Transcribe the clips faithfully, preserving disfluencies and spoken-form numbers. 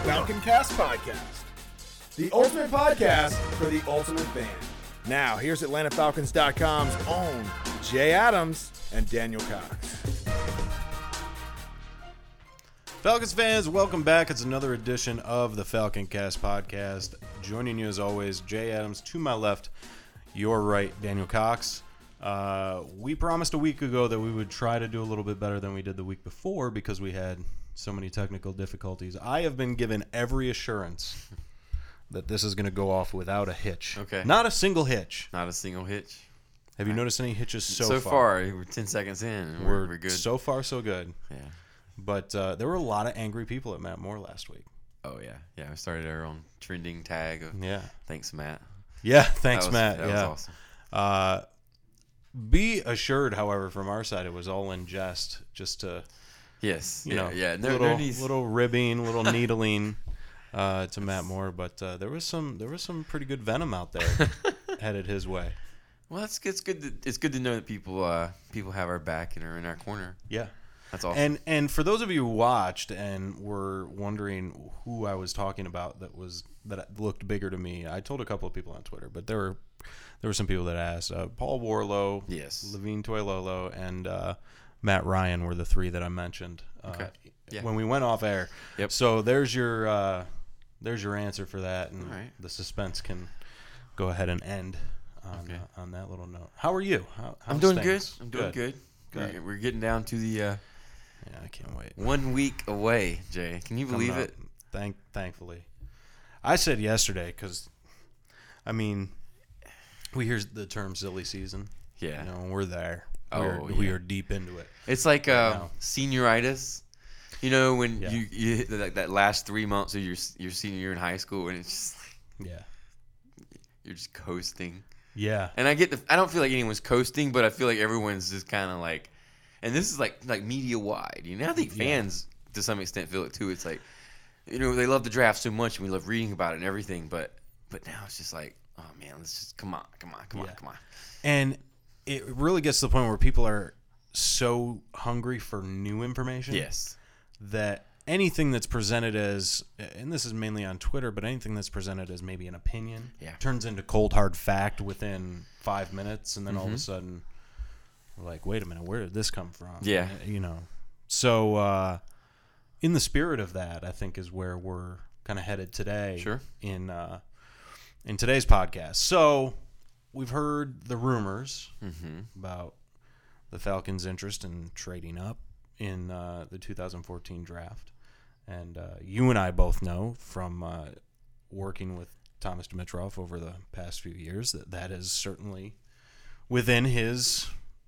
Falcon Cast Podcast, the ultimate podcast for the ultimate fan. Now, here's Atlanta Falcons dot com's own Jay Adams and Daniel Cox. Falcons fans, welcome back. It's another edition of the Falcon Cast Podcast. Joining you as always, Jay Adams. To my left, your right, Daniel Cox. Uh, we promised a week ago that we would try to do a little bit better than we did the week before because we had so many technical difficulties. I have been given every assurance that this is going to go off without a hitch. Okay. Not a single hitch. Not a single hitch. Have you noticed any hitches so, so far? far? We're ten seconds in. And We're, we're, we're good. So far, so good. Yeah. But uh, there were a lot of angry people at Matt Moore last week. Oh, yeah. Yeah, we started our own trending tag of Yeah. thanks, Matt. Yeah, thanks, that was, Matt. That yeah. was awesome. Uh, be assured, however, from our side, it was all in jest, just to, Yes. you yeah, know, yeah. No, little, no needs. little ribbing, little needling uh, to Matt Moore. But uh, there was some, there was some pretty good venom out there headed his way. Well, that's good. It's good. To, it's good to know that people, uh, people have our back and are in our corner. Yeah. That's awesome. And and for those of you who watched and were wondering who I was talking about that was that looked bigger to me, I told a couple of people on Twitter, but there were there were some people that asked. Uh, Paul Warlow, yes, Levine Toilolo, and uh, Matt Ryan were the three that I mentioned uh, okay. yeah. when we went off air. Yep. So there's your uh, there's your answer for that, and right. the suspense can go ahead and end on okay. uh, on that little note. How are you? How, I'm doing things? good. I'm doing good. good. We're, we're getting down to the uh, yeah, I can't wait. one week away, Jay. Can you believe it? Thank, thankfully. I said yesterday because, I mean, we hear the term silly season. Yeah. You know, we're there. Oh, we're, yeah. We are deep into it. It's like right uh, now. senioritis. You know, when Yeah. you, you hit that, that last three months of your your senior year in high school, and it's just like Yeah. you're just coasting. Yeah. And I get the I don't feel like anyone's coasting, but I feel like everyone's just kind of like, and this is like like media wide. You know, I think fans yeah. to some extent feel it too. It's like, you know, they love the draft so much, and we love reading about it and everything. But but now it's just like, oh man, let's just come on, come on, come yeah. on, come on. And it really gets to the point where people are so hungry for new information. Yes. That anything that's presented as, and this is mainly on Twitter, but anything that's presented as maybe an opinion yeah. turns into cold hard fact within five minutes, and then mm-hmm. all of a sudden, we're like, wait a minute, where did this come from? Yeah. You know. So, uh, in the spirit of that, I think is where we're kind of headed today. Sure. In uh, in today's podcast. So, we've heard the rumors mm-hmm. about the Falcons' interest in trading up in uh, the two thousand fourteen draft. And uh, you and I both know from uh, working with Thomas Dimitroff over the past few years that that is certainly within his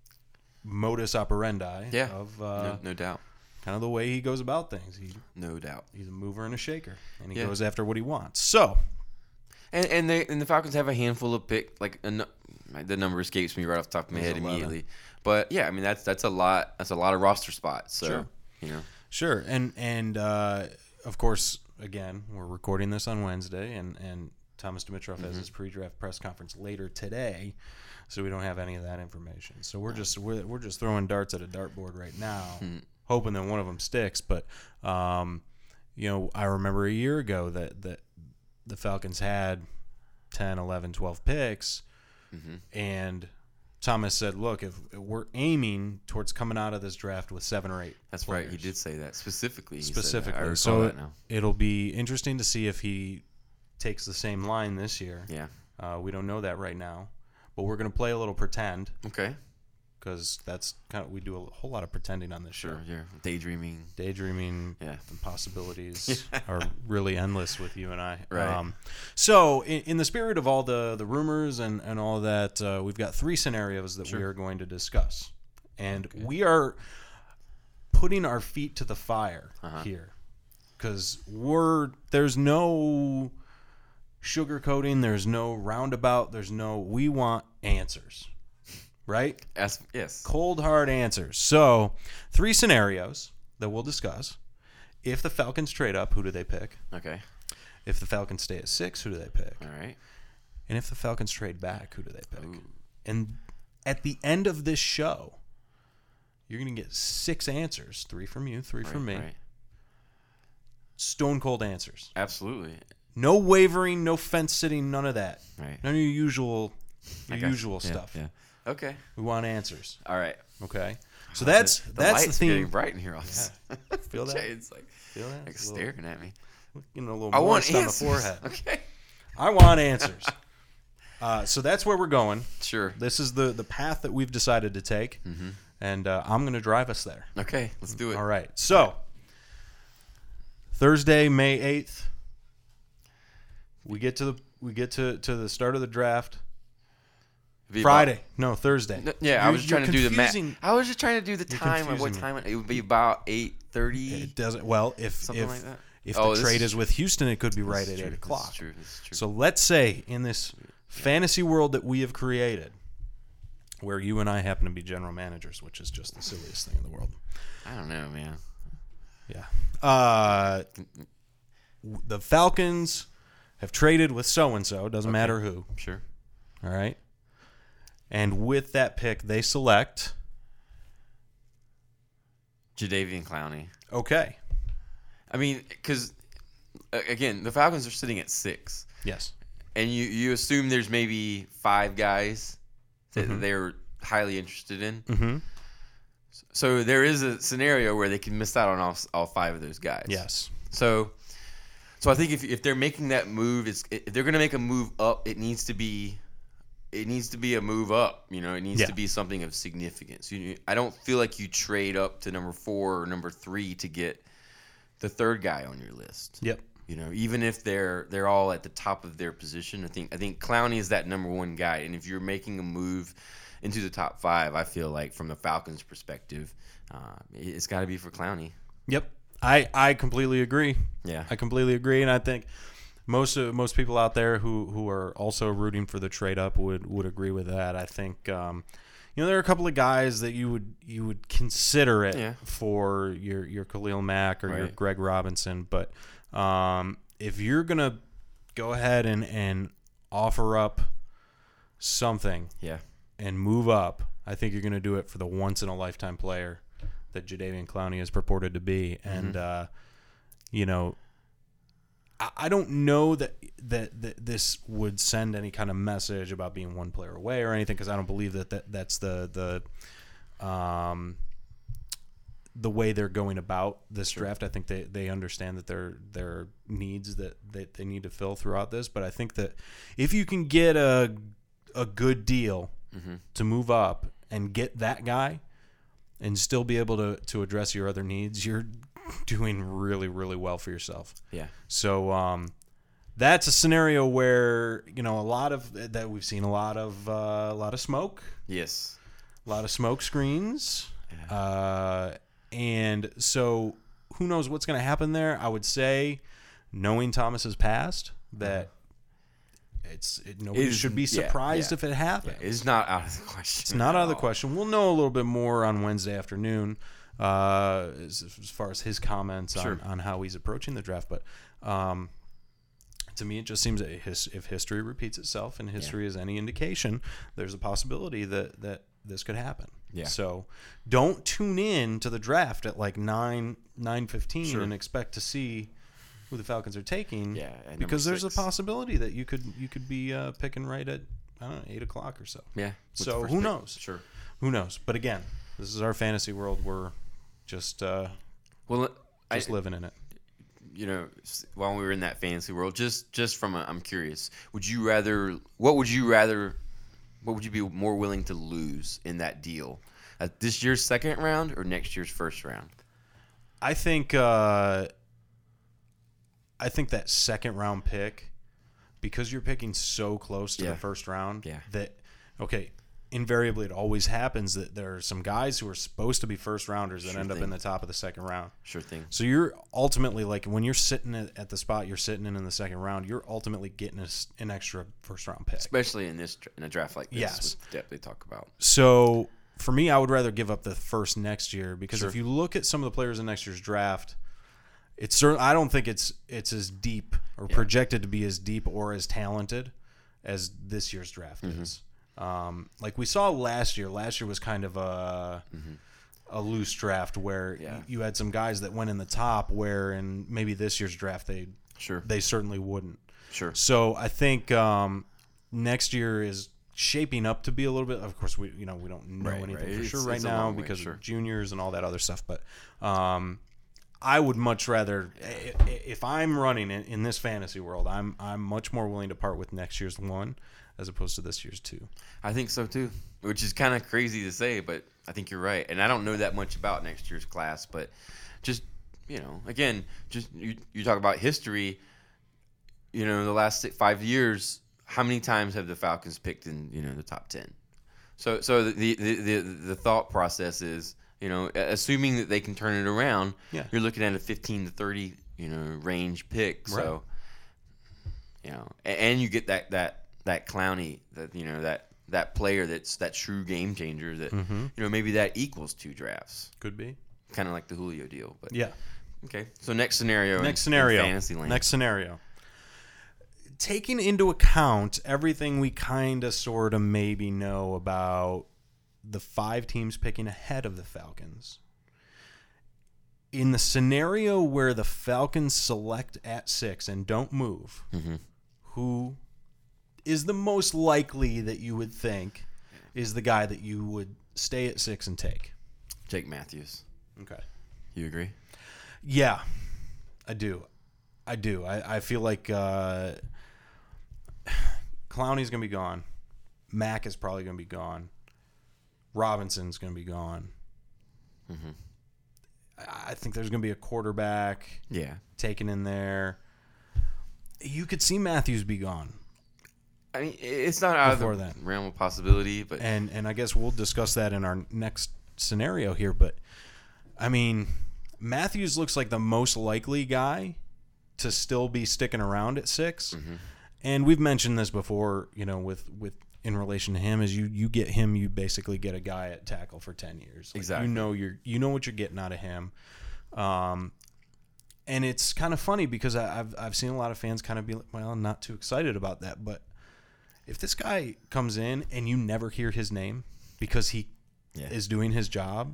modus operandi yeah. of uh, no, no doubt. kind of the way he goes about things. He, no doubt. He's a mover and a shaker, and he yeah. goes after what he wants. So, and and they and the Falcons have a handful of pick like a, the number escapes me right off the top of my head eleven. Immediately. But yeah, I mean that's that's a lot. That's a lot of roster spots. So, sure. you know. Sure, and and uh, of course, again, we're recording this on Wednesday, and, and Thomas Dimitroff mm-hmm. has his pre-draft press conference later today, so we don't have any of that information. So we're just we're we're just throwing darts at a dartboard right now, mm-hmm. hoping that one of them sticks. But um, you know, I remember a year ago that that the Falcons had ten, eleven, twelve picks, mm-hmm. and Thomas said, look, if we're aiming towards coming out of this draft with seven or eight That's players. right. He did say that specifically. He Specifically. Said that. I recall so that now. It'll be interesting to see if he takes the same line this year. Yeah. Uh, we don't know that right now. But we're going to play a little pretend. Okay. Because that's kind of, we do a whole lot of pretending on this sure, show. Yeah. Daydreaming. Daydreaming. Yeah. The possibilities are really endless with you and I. Right. Um, so, in, in the spirit of all the, the rumors and, and all that, uh, we've got three scenarios that sure. we are going to discuss. And okay. we are putting our feet to the fire uh-huh. here. Because we're, there's no sugarcoating, there's no roundabout, there's no, we want answers. Right? As, yes. Cold, hard answers. So, three scenarios that we'll discuss. If the Falcons trade up, who do they pick? Okay. If the Falcons stay at six, who do they pick? All right. And if the Falcons trade back, who do they pick? Ooh. And at the end of this show, you're going to get six answers. Three from you, three right, from me. Right. stone cold answers. Absolutely. No wavering, no fence sitting, none of that. Right. None of your usual, your I got usual you. Yeah, stuff. Yeah. Okay. We want answers. All right. Okay. So that's the, the that's the lights are getting theme. bright in here. Office. Yeah. Feel that? It's like, Feel that? like It's a little- staring at me. You know, a little I want moist on the answers. forehead. Okay. I want answers. uh, so that's where we're going. Sure. This is the the path that we've decided to take, Mm-hmm. and uh, I'm going to drive us there. Okay. Let's do it. All right. So Thursday, May eighth, we get to the we get to, to the start of the draft. Be Friday, about- no Thursday. No, yeah, I You're- was just trying to you're do the math. confusing- I was just trying to do the You're time of what confusing me. time it, it would be about eight thirty. It doesn't. Well, if Something if like that. if Oh, the this trade is is with Houston, it could be right This at is eight true. o'clock. This is true. This is true. So let's say in this fantasy world that we have created, where you and I happen to be general managers, which is just the silliest thing in the world. I don't know, man. Yeah. Uh, w- the Falcons have traded with so and so. Doesn't matter who. Sure. All right. And with that pick, they select. Jadeveon Clowney. Okay. I mean, because again, the Falcons are sitting at six, Yes. and you you assume there's maybe five guys that Mhm. they're highly interested in. Mm-hmm. So there is a scenario where they can miss out on all, all five of those guys. Yes. So, so I think if if they're making that move, it's if they're going to make a move up, it needs to be, it needs to be a move up. You know, it needs Yeah. to be something of significance. You, I don't feel like you trade up to number four or number three to get the third guy on your list. Yep. You know, even if they're they're all at the top of their position, I think I think Clowney is that number one guy. And if you're making a move into the top five, I feel like from the Falcons' perspective, uh, it's got to be for Clowney. Yep. I, I completely agree. Yeah. I completely agree, and I think most of, most people out there who, who are also rooting for the trade up would, would agree with that. I think um, you know there are a couple of guys that you would you would consider it Yeah. for your your Khalil Mack or your Right. Greg Robinson, but um, if you're gonna go ahead and, and offer up something Yeah. and move up, I think you're going to do it for the once in a lifetime player that Jadeveon Clowney is purported to be. And, uh, you know, I, I don't know that, that that this would send any kind of message about being one player away or anything, because I don't believe that, that that's the, the, um, the way they're going about this draft. I think they, they understand that there there are needs that, that they need to fill throughout this. But I think that if you can get a a good deal Mm-hmm. to move up and get that guy and still be able to, to address your other needs, you're doing really, really well for yourself. Yeah. So um, that's a scenario where, you know, a lot of that we've seen a lot of uh, a lot of smoke, Yes. a lot of smoke screens. Yeah. Uh, and so who knows what's going to happen there? I would say, knowing Thomas's past, that it's it, nobody Is- should be yeah, surprised yeah. if it happens. Yeah, it's not out of the question. It's not at out of the all. question. We'll know a little bit more on Wednesday afternoon uh, as, as far as his comments Sure. on, on how he's approaching the draft. But um, to me, it just seems that his, if history repeats itself and history is any indication, there's a possibility that, that this could happen. Yeah. So don't tune in to the draft at like nine nine fifteen Sure. and expect to see who the Falcons are taking. Yeah, at number because there's six. a possibility that you could you could be uh, picking right at I don't know eight o'clock or so. Yeah. with the So first who pick. knows? Sure. Who knows? But again, this is our fantasy world. We're just uh, Well, I, just living in it. you know, s- while we were in that fantasy world, just just from a, I'm curious, would you rather? What would you rather? What would you be more willing to lose in that deal? At this year's second round or next year's first round? I think uh, I think that second round pick, because you're picking so close to Yeah. the first round, Yeah. that okay, invariably it always happens that there are some guys who are supposed to be first rounders that Sure end up thing. in the top of the second round. Sure thing. So you're ultimately, like, when you're sitting at, at the spot you're sitting in in the second round, you're ultimately getting a s an extra first round pick. Especially in this dra- in a draft like this, Yes. with depth they talk about. So for me, I would rather give up the first next year, because Sure. if you look at some of the players in next year's draft, it's certain, I don't think it's it's as deep or Yeah. projected to be as deep or as talented as this year's draft Mm-hmm. is. Um, like we saw last year. Last year was kind of a Mm-hmm. a loose draft where Yeah. y- you had some guys that went in the top where in maybe this year's draft they Sure. they certainly wouldn't. Sure. So I think um, next year is shaping up to be a little bit. Of course, we you know we don't know Right, anything right. for It's- sure right it's a now long way, because sure. of juniors and all that other stuff. But um, I would much rather, i- i- if I'm running in, in this fantasy world, I'm I'm much more willing to part with next year's one as opposed to this year's two. I think so too, which is kind of crazy to say, but I think you're right. And I don't know that much about next year's class, but just, you know, again, just you, you talk about history, you know, the last six, five years, how many times have the Falcons picked in, you know, the top ten? So so the the, the, the thought process is, you know, assuming that they can turn it around, Yeah. you're looking at a fifteen to thirty, you know, range pick. So, you know, and, and you get that, that, that Clowney, that, you know, that, that player that's that true game changer that, Mm-hmm. you know, maybe that equals two drafts. Could be. Kind of like the Julio deal. But Yeah. okay. So next scenario. in- Next in scenario. fantasy land. Next scenario. Taking into account everything we kind of sort of maybe know about the five teams picking ahead of the Falcons, in the scenario where the Falcons select at six and don't move, Mhm. who is the most likely that you would think is the guy that you would stay at six and take? Jake Matthews. Okay. You agree? Yeah, I do. I do. I, I feel like uh, Clowney's going to be gone. Mack is probably going to be gone. Robinson's going to be gone. Mhm. I I think there's going to be a quarterback Yeah. taken in there. You could see Matthews be gone. I mean, it's not out Before of the that. realm of possibility, but And and I guess we'll discuss that in our next scenario here. But, I mean, Matthews looks like the most likely guy to still be sticking around at six. Mhm. And we've mentioned this before, you know, with, with in relation to him, is you, you get him, you basically get a guy at tackle for ten years. Like, Exactly. You know you're you know what you're getting out of him. Um, and it's kind of funny because I, I've I've seen a lot of fans kind of be like, well, I'm not too excited about that. But if this guy comes in and you never hear his name because he Yeah. is doing his job,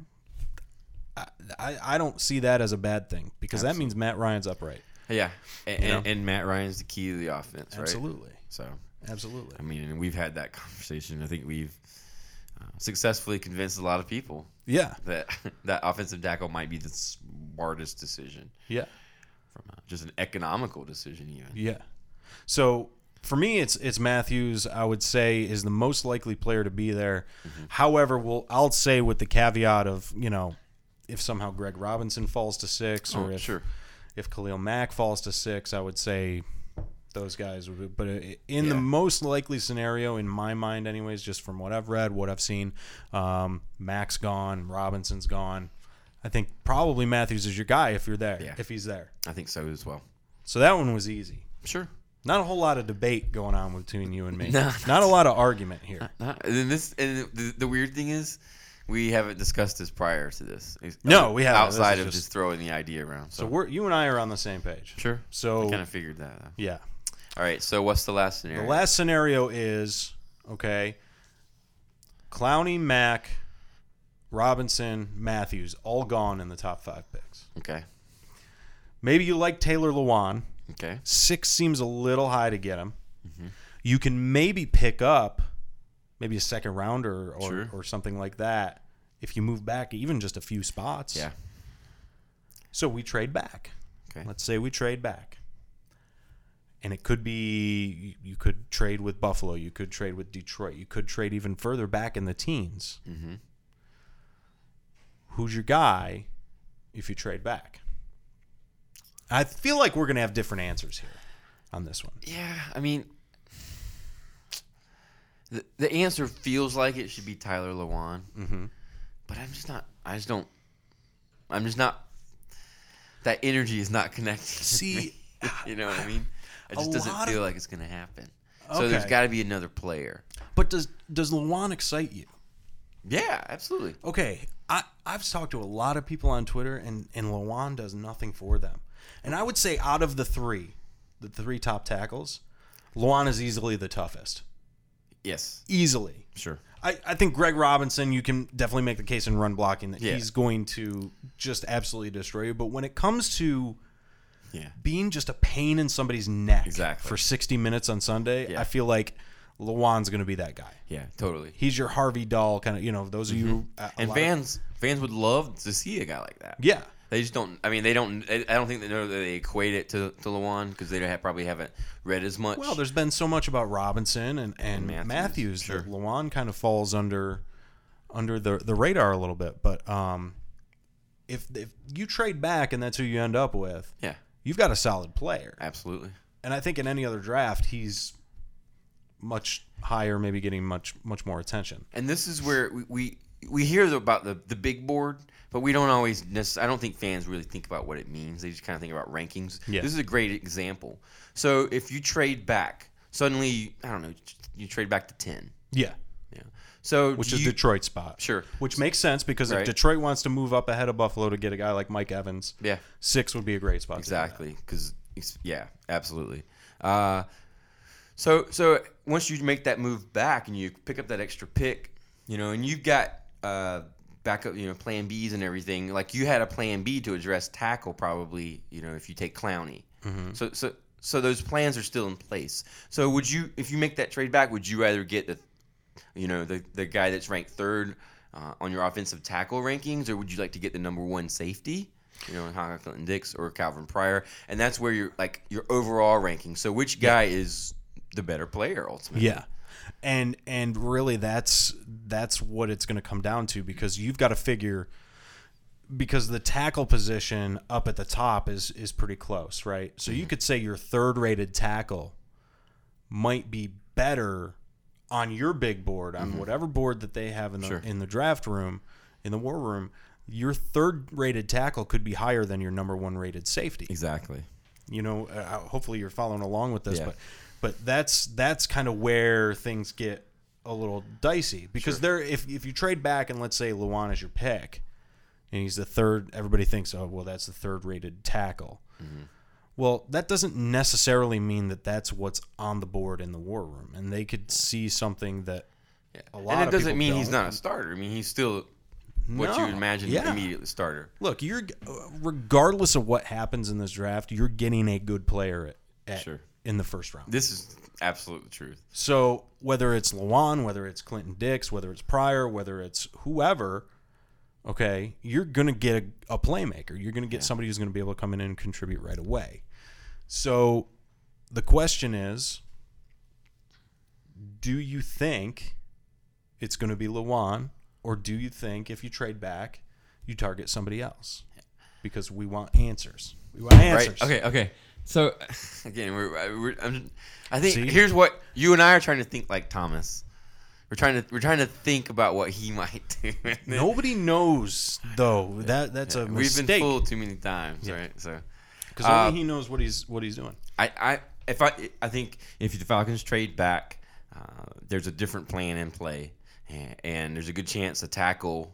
I, I, I don't see that as a bad thing because that means Matt Ryan's upright. yeah. And, You know? and, and Matt Ryan's the key to the offense, right? Absolutely. So, Absolutely. I mean, and we've had that conversation. I think we've uh, successfully convinced a lot of people Yeah. that that offensive tackle might be the smartest decision Yeah. from uh, just an economical decision, even. Yeah. So for me, it's it's Matthews. I would say is the most likely player to be there. Mm-hmm. However, we'll I'll say with the caveat of you know if somehow Greg Robinson falls to six or Oh, if sure. if Khalil Mack falls to six, I would say those guys would. Be, but in Yeah. the most likely scenario, in my mind, anyways, just from what I've read, what I've seen, um, Mack's gone, Robinson's gone. I think probably Matthews is your guy if you're there, Yeah. if he's there. I think so as well. So that one was easy. Sure. Not a whole lot of debate going on between you and me. No. Not a lot of argument here. Not, and this and the, the weird thing is, we haven't discussed this prior to this. No, we haven't. This Outside is of just- just throwing the idea around. So So, we're you and I are on the same page. sure. So I kind of figured that out. yeah. All right. So what's the last scenario? The last scenario is okay. Clowney, Mack, Robinson, Matthews, all gone in the top five picks. Okay. Maybe you like Taylor Lewan. Okay. Six seems a little high to get him. Mm-hmm. You can maybe pick up maybe a second rounder or, Sure. or something like that if you move back even just a few spots. Yeah. So we trade back. Okay. Let's say we trade back. And it could be you could trade with Buffalo, you could trade with Detroit, you could trade even further back in the teens. Mm-hmm. Who's your guy if you trade back? I feel like we're going to have different answers here on this one. Yeah. I mean, the the answer feels like it should be Tyler Lewan, Mm-hmm. but I'm just not. I just don't. I'm just not. That energy is not connected. with See, me. You know what I mean? It a just doesn't lot feel of- like it's going to happen. So there's Okay. got to be another player. But does does Lewan excite you? Yeah, absolutely. Okay, I, I've talked to a lot of people on Twitter, and, and Lewan does nothing for them. And I would say out of the three, the three top tackles, Lewan is easily the toughest. Yes. Easily. Sure. I, I think Greg Robinson, you can definitely make the case in run blocking that Yeah. he's going to just absolutely destroy you. But when it comes to Yeah. being just a pain in somebody's neck Exactly. for sixty minutes on Sunday, Yeah. I feel like Lawan's going to be that guy. Yeah, totally. He's your Harvey Dahl kind of, you know, those of you. a- a And lot of- fans fans would love to see a guy like that. yeah. They just don't. I mean, they don't. I don't think they know that they equate it to to Lawan because they don't have, probably haven't read as much. Well, there's been so much about Robinson and, and, And Matthews, Matthews, sure. that Lawan kind of falls under under the the radar a little bit. But um, if if you trade back and that's who you end up with, yeah, you've got a solid player. absolutely. And I think in any other draft, he's much higher, maybe getting much much more attention. And this is where we we, we hear about the the big board, but we don't always necessarily. I don't think fans really think about what it means. They just kind of think about rankings. Yeah. This is a great example. So if you trade back, suddenly I don't know, you trade back to ten. Yeah. Yeah. So Which do is you, Detroit's spot. Sure. Which makes sense because Right. if Detroit wants to move up ahead of Buffalo to get a guy like Mike Evans, Yeah. six would be a great spot. to do that. Exactly, because yeah, absolutely. Uh, so so once you make that move back and you pick up that extra pick, you know, and you've got uh, backup, you know, plan Bs and everything. Like you had a plan B to address tackle, probably, you know, if you take Clowney. Mm-hmm. So so so those plans are still in place. So would you, if you make that trade back, would you rather get the, you know, the the guy that's ranked third uh, on your offensive tackle rankings, or would you like to get the number one safety? You know, Hannah Clinton Dix or Calvin Pryor, and that's where you're like your overall ranking. So, which guy is the better player ultimately? Yeah. And and really that's that's what it's going to come down to, because you've got to figure, because the tackle position up at the top is is pretty close, right? So you could say your third rated tackle might be better on your big board, on whatever board that they have in the Sure. in the draft room, in the war room. Your third rated tackle could be higher than your number one rated safety. Exactly. You know, uh, hopefully you're following along with this, Yeah. but but that's that's kind of where things get a little dicey, because Sure. there if if you trade back and let's say Lawan is your pick and he's the third, everybody thinks, oh well, that's the third rated tackle. Mm-hmm. Well, that doesn't necessarily mean that that's what's on the board in the war room, and they could see something that Yeah. a lot and it of doesn't people mean he's don't. not a starter. I mean, he's still what you No. would imagine Yeah. immediately starter. Look, you're regardless of what happens in this draft, you're getting a good player at, at Sure. in the first round. This is absolute the truth. So whether it's Lawan, whether it's Clinton Dix, whether it's Pryor, whether it's whoever, okay, you're going to get a, a playmaker. You're going to get somebody who's going to be able to come in and contribute right away. So the question is, do you think it's going to be Lawan, or do you think if you trade back, you target somebody else? Because we want answers. We want answers. Right? Okay. Okay. So again, we're, we're I'm, I think See? here's what you and I are trying to think like Thomas. We're trying to we're trying to think about what he might do. Nobody knows, though. That that's a We've mistake. been fooled too many times, right? So Because Uh, only he knows what he's what he's doing. I, I if I I think if the Falcons trade back, uh, there's a different plan in play, and, and there's a good chance the tackle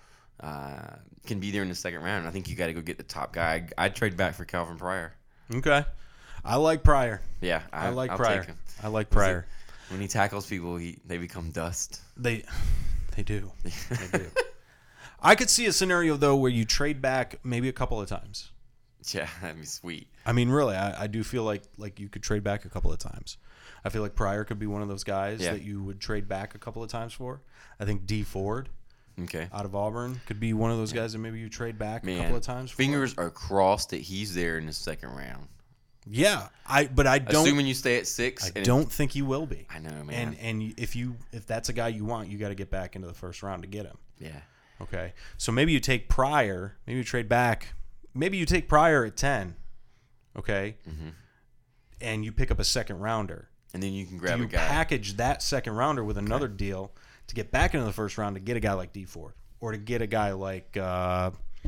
uh, can be there in the second round. I think you got to go get the top guy. I'd, I'd trade back for Calvin Pryor. Okay, I like Pryor. Yeah, I, I, like I'll Pryor. Take him. I like Was it- Pryor. When he tackles people, he they become dust. They they do. They do. I could see a scenario though where you trade back maybe a couple of times. Yeah, that'd be sweet. I mean, really, I, I do feel like like you could trade back a couple of times. I feel like Pryor could be one of those guys Yeah. that you would trade back a couple of times for. I think D Ford Okay. out of Auburn could be one of those guys that maybe you trade back Man, a couple of times for. fingers are crossed that he's there in the second round. Yeah, I but I don't. Assuming you stay at six. I and- don't think he will be. I know, man. And and if you if that's a guy you want, you got to get back into the first round to get him. yeah. Okay, so maybe you take Pryor, maybe you trade back, maybe you take Pryor at ten, okay, Mm-hmm. and you pick up a second rounder. And then you can Do grab you a guy. package that second rounder with another deal to get back into the first round to get a guy like D Ford, or to get a guy like uh,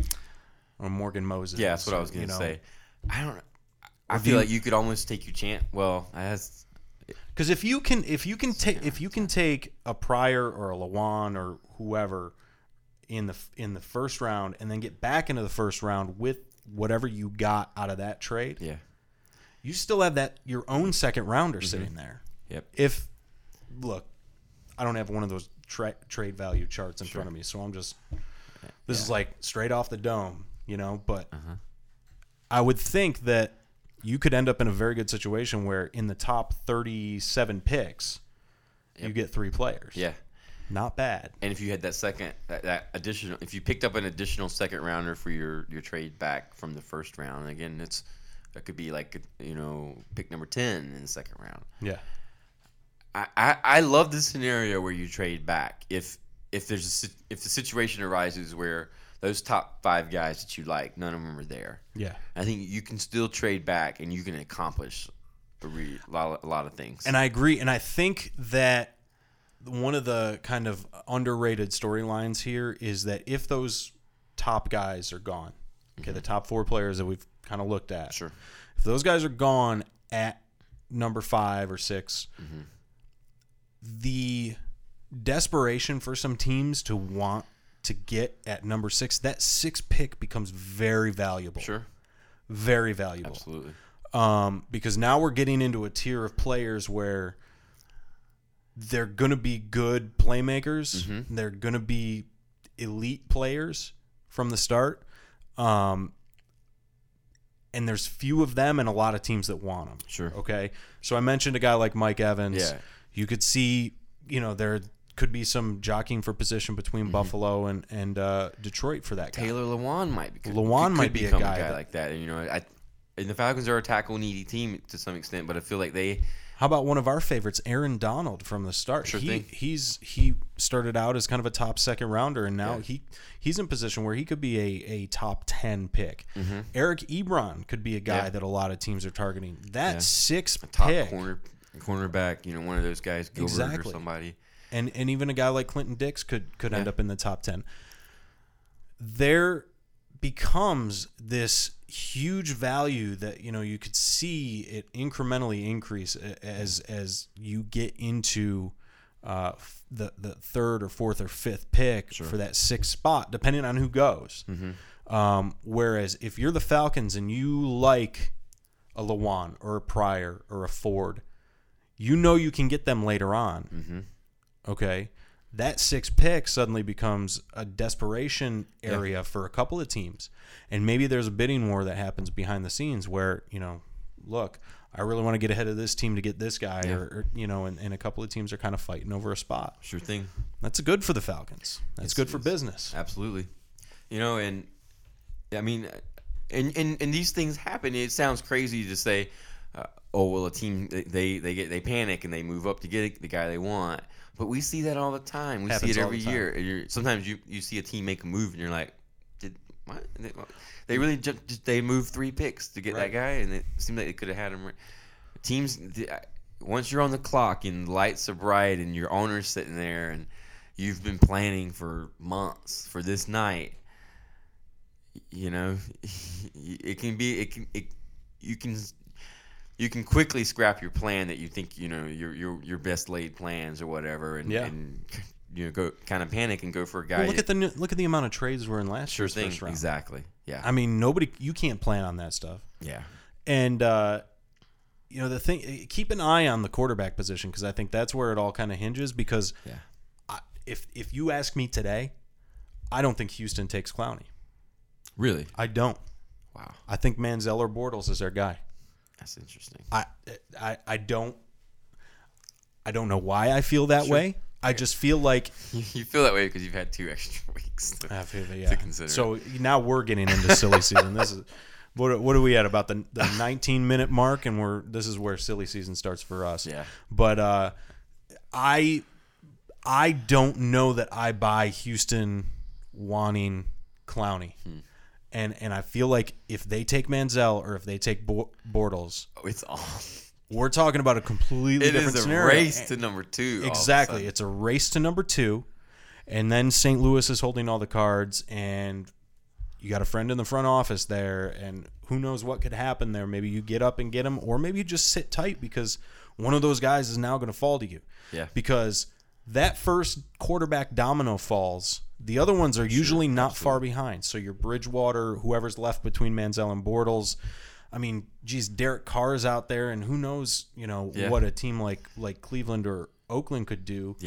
or Morgan Moses? Yeah, that's what I was you gonna know. say. I don't. I Or do feel you- like you could almost take your chance. Well, that's Because if you can, if you can take, if you can take a Pryor or a Lawan or whoever in the in the first round, and then get back into the first round with whatever you got out of that trade, yeah. you still have that your own second rounder Mm-hmm. sitting there. Yep. If look, I don't have one of those tra- trade value charts in Sure. front of me, so I'm just this Yeah. is like straight off the dome, you know. But Uh-huh. I would think that you could end up in a very good situation where in the top thirty-seven picks, you get three players. Yeah. Not bad. And if you had that second, that, that additional, if you picked up an additional second rounder for your, your trade back from the first round, again, it's that could be like, you know, pick number ten in the second round. Yeah. I, I, I love this scenario where you trade back if if there's a, si- if the situation arises where those top five guys that you like, none of them are there. Yeah. I think you can still trade back and you can accomplish a, re, a, lot, a lot of things. And I agree. And I think that one of the kind of underrated storylines here is that if those top guys are gone, okay, the top four players that we've kind of looked at, Sure. if those guys are gone at number five or six, Mm-hmm. the desperation for some teams to want to get at number six, that six pick becomes very valuable. Sure. Very valuable. Absolutely. Um, because now we're getting into a tier of players where they're going to be good playmakers. Mm-hmm. They're going to be elite players from the start. Um, and there's few of them and a lot of teams that want them. Sure. Okay. So I mentioned a guy like Mike Evans. Yeah. You could see, you know, there could be some jockeying for position between Mm-hmm. Buffalo and, and uh, Detroit for that guy. Taylor Lewan might be Lewan could might be a become guy a guy that- like that. And you know, I and the Falcons are a tackle needy team to some extent, but I feel like they How about one of our favorites, Aaron Donald, from the start? Sure he, thing. He's he started out as kind of a top second rounder, and now Yeah. he he's in position where he could be a, a top ten pick. Eric Ebron could be a guy Mm-hmm. Yeah. that a lot of teams are targeting. That Yeah. six a top pick, corner cornerback, you know, one of those guys, Gilbert Exactly. or somebody. and and even a guy like Clinton Dix could could end Yeah. up in the top ten. There becomes this huge value that you know you could see it incrementally increase a- as as you get into uh, f- the the third or fourth or fifth pick for that sixth spot, depending on who goes. Um, whereas if you're the Falcons and you like a Lewan or a Pryor or a Ford, you know you can get them later on. Mm-hmm. Okay, that sixth pick suddenly becomes a desperation area for a couple of teams, and maybe there's a bidding war that happens behind the scenes where you know, look, I really want to get ahead of this team to get this guy, Yeah. or, or you know, and, and a couple of teams are kind of fighting over a spot. Sure thing. That's good for the Falcons. That's It's- good for it's- business. Absolutely. You know, and I mean, and, and and these things happen. It sounds crazy to say, uh, oh well, a team they they get they panic and they move up to get the guy they want. But we see that all the time. We Happens see it all every the time. year. And you're, sometimes you, you see a team make a move and you're like, did what? They, they really just, just they moved three picks to get Right. that guy, and it seemed like they could have had him. Teams, the- once you're on the clock and the lights are bright and your owner's sitting there and you've been planning for months for this night, you know, it can be it can it you can you can quickly scrap your plan that you think you know your your your best laid plans or whatever, and, Yeah. and you know go kind of panic and go for a guy. Well, look at the new- look at the amount of trades we're in last sure year's thing first round. exactly. Yeah, I mean, nobody you can't plan on that stuff. yeah, And uh, you know the thing, keep an eye on the quarterback position because I think that's where it all kind of hinges. Because yeah. I, if if you ask me today, I don't think Houston takes Clowney. Really? I don't. Wow, I think Manziel or Bortles is their guy. that's interesting. I I I don't. I don't know why I feel that Sure. way. I just feel like You feel that way because you've had two extra weeks to, I feel, to yeah. consider. So now we're getting into silly season. This is what what are we at about the the nineteen minute mark, and we're this is where silly season starts for us. Yeah. But uh, I I don't know that I buy Houston wanting Clowney, Hmm. and and I feel like if they take Manziel or if they take Bo- Bortles, oh, it's all. we're talking about a completely It different is a scenario. race to number two. all of a Exactly. sudden. It's a race to number two. And then Saint Louis is holding all the cards, and you got a friend in the front office there, and who knows what could happen there. Maybe you get up and get him, or maybe you just sit tight because one of those guys is now going to fall to you. Yeah. Because that first quarterback domino falls, the other ones are usually not far behind. So your Bridgewater, whoever's left between Manziel and Bortles. I mean, geez, Derek Carr's out there, and who knows, you know, Yeah. what a team like like Cleveland or Oakland could do. Yeah.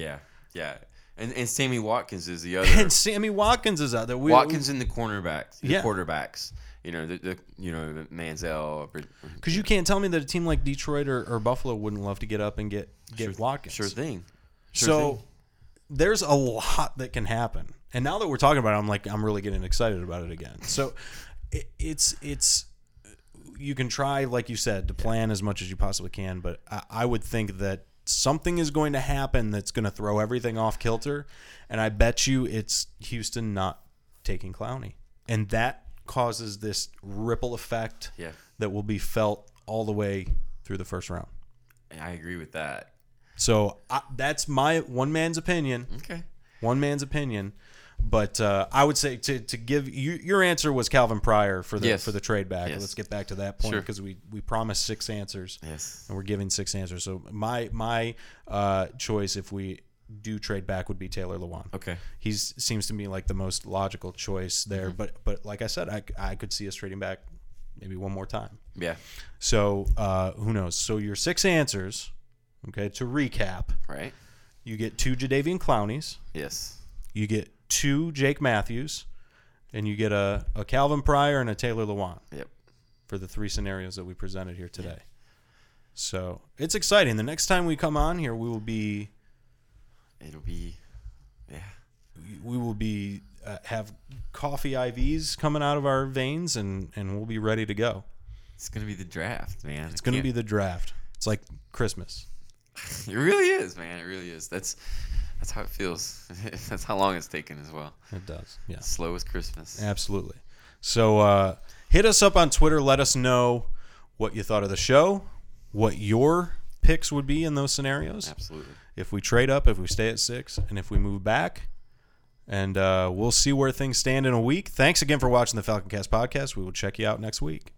Yeah. And and Sammy Watkins is the other. And Sammy Watkins is out there. We, Watkins and the cornerbacks, the Yeah. quarterbacks. You know, the, the you know the Manziel. Because you can't tell me that a team like Detroit or, or Buffalo wouldn't love to get up and get get sure, Watkins. Sure thing. Sure so thing. there's a lot that can happen. And now that we're talking about it, I'm like I'm really getting excited about it again. So it, it's it's you can try, like you said, to plan as much as you possibly can, but I, I would think that something is going to happen that's going to throw everything off kilter, and I bet you it's Houston not taking Clowney, and that causes this ripple effect Yeah. that will be felt all the way through the first round. I agree with that. So I, that's my one man's opinion. Okay. One man's opinion. But uh, I would say to to give you your answer was Calvin Pryor for the Yes. for the trade back. Yes. Let's get back to that point Sure. because we, we promised six answers. Yes. And we're giving six answers. So my my uh, choice if we do trade back would be Taylor Lewan. Okay. He seems to me like the most logical choice there. Mm-hmm. But but like I said, I, I could see us trading back maybe one more time. Yeah. So uh, who knows? So your six answers, okay, to recap, Right. you get two Jadeveon Clowneys, Yes. you get two Jake Matthews, and you get a, a Calvin Pryor and a Taylor Lewan Yep. for the three scenarios that we presented here today. So it's exciting. The next time we come on here, we will be It'll be. Yeah. we will be uh, have coffee I Vs coming out of our veins, and, and we'll be ready to go. It's gonna be the draft, man. It's going to be the draft. It's like Christmas. It really is, man. It really is. That's that's how it feels. That's how long it's taken as well. It does. Yeah. Slow as Christmas. Absolutely. So uh, hit us up on Twitter. Let us know what you thought of the show, what your picks would be in those scenarios. Absolutely. If we trade up, if we stay at six, and if we move back. And uh, we'll see where things stand in a week. Thanks again for watching the Falcon Cast podcast. We will check you out next week.